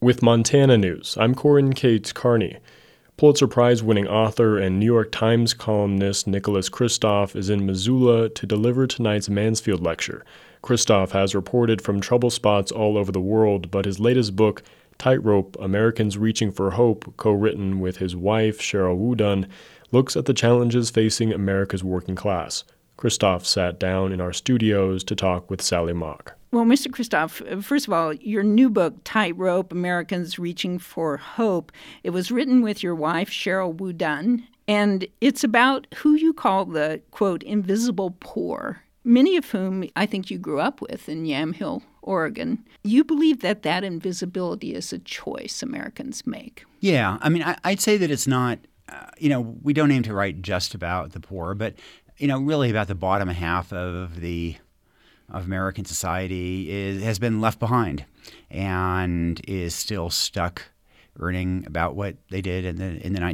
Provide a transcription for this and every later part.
With Montana News, I'm Corin Cates Carney. Pulitzer Prize-winning author and New York Times columnist Nicholas Kristof is in Missoula to deliver tonight's Mansfield Lecture. Kristof has reported from trouble spots all over the world, but his latest book, Tightrope: Americans Reaching for Hope, co-written with his wife, Cheryl Wudunn, looks at the challenges facing America's working class. Kristof sat down in our studios to talk with Sally Mock. Well, Mr. Kristof, first of all, your new book, Tightrope: Americans Reaching for Hope, it was written with your wife, Cheryl Wudunn, and it's about who you call the, quote, invisible poor, many of whom I think you grew up with in Yamhill, Oregon. You believe that that invisibility is a choice Americans make. Yeah, I mean, I'd say that it's not, we don't aim to write just about the poor, but, really about the bottom half of American society has been left behind and is still stuck earning about what they did in the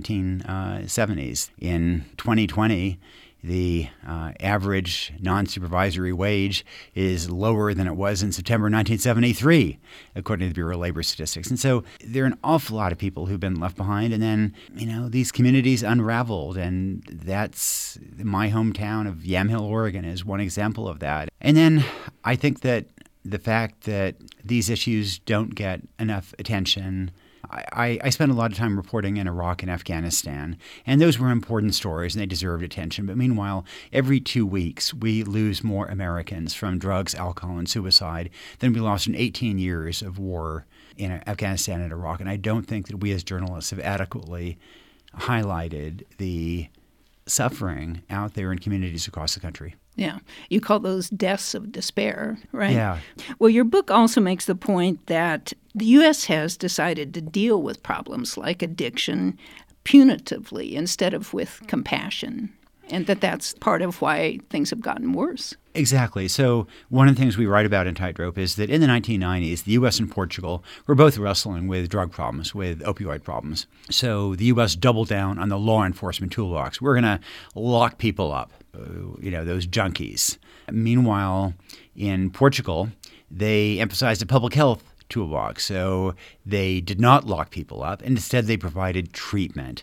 1970s. In 2020, the average non-supervisory wage is lower than it was in September 1973, according to the Bureau of Labor Statistics. And so there are an awful lot of people who've been left behind. And then, these communities unraveled. And that's my hometown of Yamhill, Oregon is one example of that. And then I think that the fact that these issues don't get enough attention. I spent a lot of time reporting in Iraq and Afghanistan, and those were important stories, and they deserved attention. But meanwhile, every 2 weeks, we lose more Americans from drugs, alcohol, and suicide than we lost in 18 years of war in Afghanistan and Iraq. And I don't think that we as journalists have adequately highlighted the suffering out there in communities across the country. Yeah. You call those deaths of despair, right? Yeah. Well, your book also makes the point that the U.S. has decided to deal with problems like addiction punitively instead of with compassion, and that's part of why things have gotten worse. Exactly. So one of the things we write about in Tightrope is that in the 1990s, the U.S. and Portugal were both wrestling with drug problems, with opioid problems. So the U.S. doubled down on the law enforcement toolbox. We're going to lock people up, those junkies. Meanwhile, in Portugal, they emphasized a public health toolbox. So they did not lock people up. Instead, they provided treatment.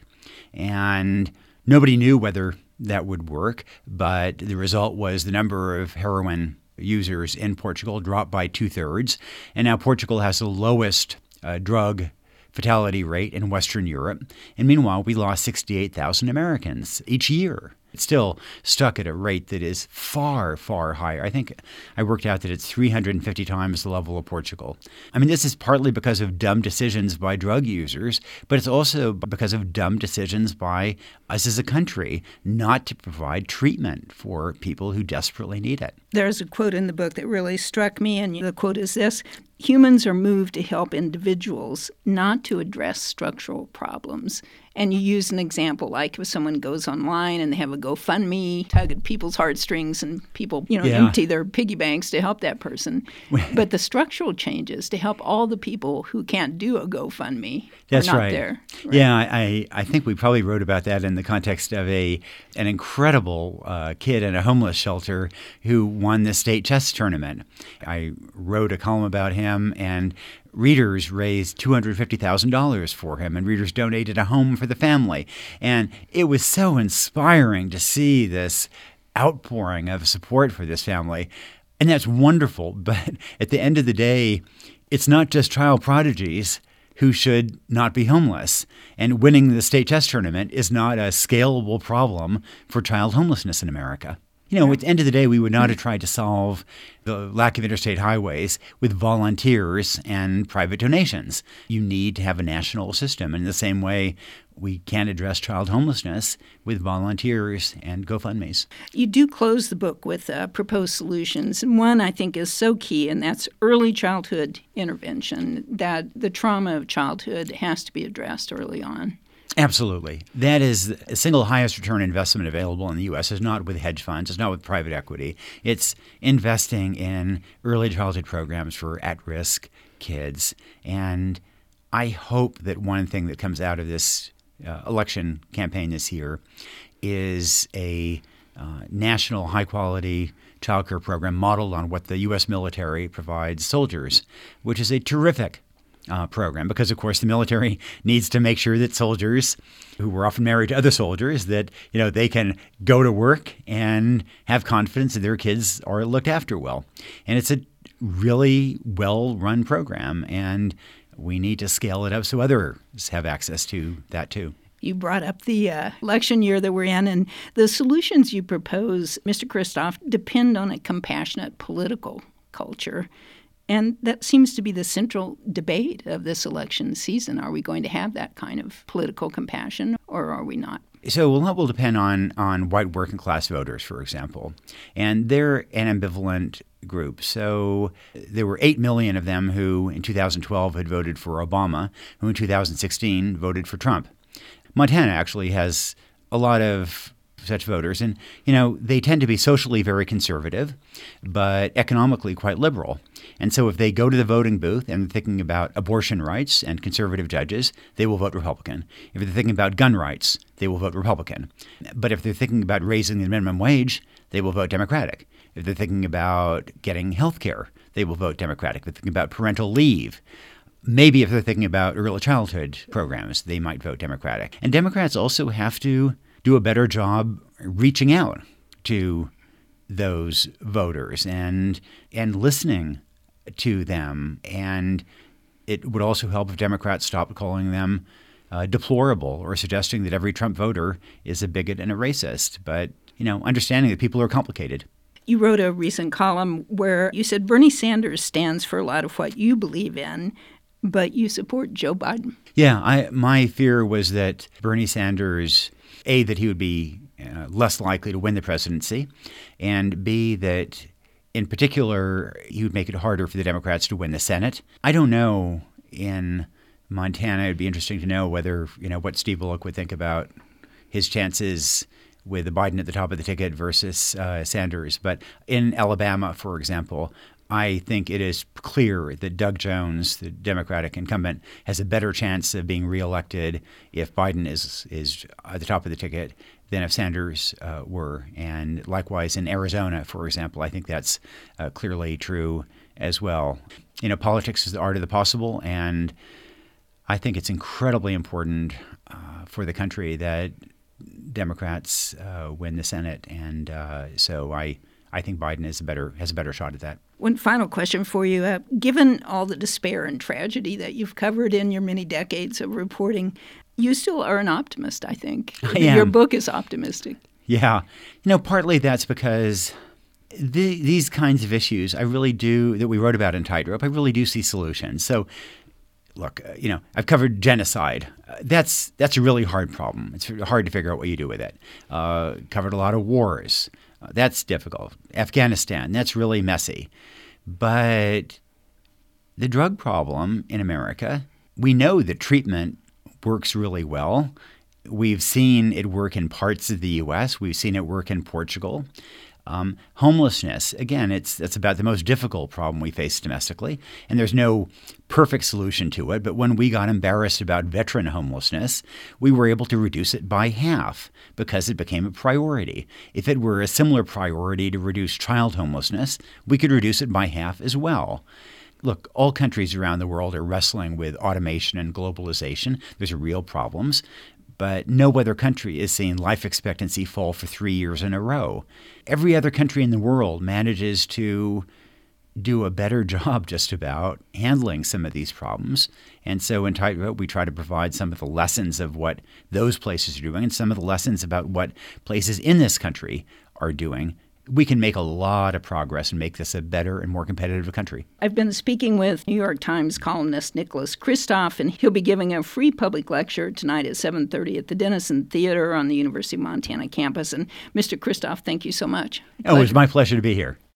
And nobody knew whether that would work, but the result was the number of heroin users in Portugal dropped by 2/3, and now Portugal has the lowest drug fatality rate in Western Europe. And meanwhile, we lost 68,000 Americans each year. It's still stuck at a rate that is far, far higher. I think I worked out that it's 350 times the level of Portugal. I mean, this is partly because of dumb decisions by drug users, but it's also because of dumb decisions by us as a country not to provide treatment for people who desperately need it. There's a quote in the book that really struck me, and the quote is this: humans are moved to help individuals, not to address structural problems. And you use an example like if someone goes online and they have a GoFundMe, tug at people's heartstrings, and people, empty their piggy banks to help that person. But the structural changes to help all the people who can't do a GoFundMe That's are not right. there. Right? Yeah, I think we probably wrote about that in the context of an incredible kid in a homeless shelter who won the state chess tournament. I wrote a column about him, and readers raised $250,000 for him, and readers donated a home for the family. And it was so inspiring to see this outpouring of support for this family. And that's wonderful. But at the end of the day, it's not just child prodigies who should not be homeless. And winning the state chess tournament is not a scalable problem for child homelessness in America. At the end of the day, we would not have tried to solve the lack of interstate highways with volunteers and private donations. You need to have a national system. And in the same way, we can't address child homelessness with volunteers and GoFundMes. You do close the book with proposed solutions. And one I think is so key, and that's early childhood intervention, that the trauma of childhood has to be addressed early on. Absolutely. That is the single highest return investment available in the U.S. It's not with hedge funds. It's not with private equity. It's investing in early childhood programs for at-risk kids. And I hope that one thing that comes out of this election campaign this year is a national high-quality childcare program modeled on what the U.S. military provides soldiers, which is a terrific program because, of course, the military needs to make sure that soldiers who were often married to other soldiers that, they can go to work and have confidence that their kids are looked after well. And it's a really well-run program, and we need to scale it up so others have access to that too. You brought up the election year that we're in, and the solutions you propose, Mr. Christof, depend on a compassionate political culture. And that seems to be the central debate of this election season. Are we going to have that kind of political compassion, or are we not? So that will depend on white working class voters, for example. And they're an ambivalent group. So there were 8 million of them who in 2012 had voted for Obama, who in 2016 voted for Trump. Montana actually has a lot of such voters. And, they tend to be socially very conservative, but economically quite liberal. And so if they go to the voting booth and they're thinking about abortion rights and conservative judges, they will vote Republican. If they're thinking about gun rights, they will vote Republican. But if they're thinking about raising the minimum wage, they will vote Democratic. If they're thinking about getting health care, they will vote Democratic. If they're thinking about parental leave, maybe if they're thinking about early childhood programs, they might vote Democratic. And Democrats also have to do a better job reaching out to those voters and listening to them. And it would also help if Democrats stopped calling them deplorable or suggesting that every Trump voter is a bigot and a racist. But, understanding that people are complicated. You wrote a recent column where you said Bernie Sanders stands for a lot of what you believe in, but you support Joe Biden. Yeah, my fear was that Bernie Sanders, A, that he would be less likely to win the presidency, and B, that in particular, he would make it harder for the Democrats to win the Senate. I don't know in Montana. It'd be interesting to know whether, what Steve Bullock would think about his chances with Biden at the top of the ticket versus Sanders. But in Alabama, for example, I think it is clear that Doug Jones, the Democratic incumbent, has a better chance of being reelected if Biden is at the top of the ticket than if Sanders were. And likewise in Arizona, for example, I think that's clearly true as well. Politics is the art of the possible, and I think it's incredibly important for the country that Democrats win the Senate, and so I think Biden has a better shot at that. One final question for you. Given all the despair and tragedy that you've covered in your many decades of reporting, you still are an optimist, I think. I am. Your book is optimistic. Yeah. Partly that's because these kinds of issues that we wrote about in Tightrope, I really do see solutions. So look, I've covered genocide. That's a really hard problem. It's hard to figure out what you do with it. Covered a lot of wars. That's difficult. Afghanistan, that's really messy. But the drug problem in America, we know that treatment works really well. We've seen it work in parts of the U.S. We've seen it work in Portugal. Homelessness, again, that's about the most difficult problem we face domestically, and there's no perfect solution to it. But when we got embarrassed about veteran homelessness, we were able to reduce it by half because it became a priority. If it were a similar priority to reduce child homelessness, we could reduce it by half as well. Look, all countries around the world are wrestling with automation and globalization. There's real problems. But no other country is seeing life expectancy fall for 3 years in a row. Every other country in the world manages to do a better job just about handling some of these problems. And so in Tightrope, we try to provide some of the lessons of what those places are doing and some of the lessons about what places in this country are doing. We can make a lot of progress and make this a better and more competitive country. I've been speaking with New York Times columnist Nicholas Kristof, and he'll be giving a free public lecture tonight at 7:30 at the Denison Theater on the University of Montana campus. And Mr. Kristof, thank you so much. Oh, it was my pleasure to be here.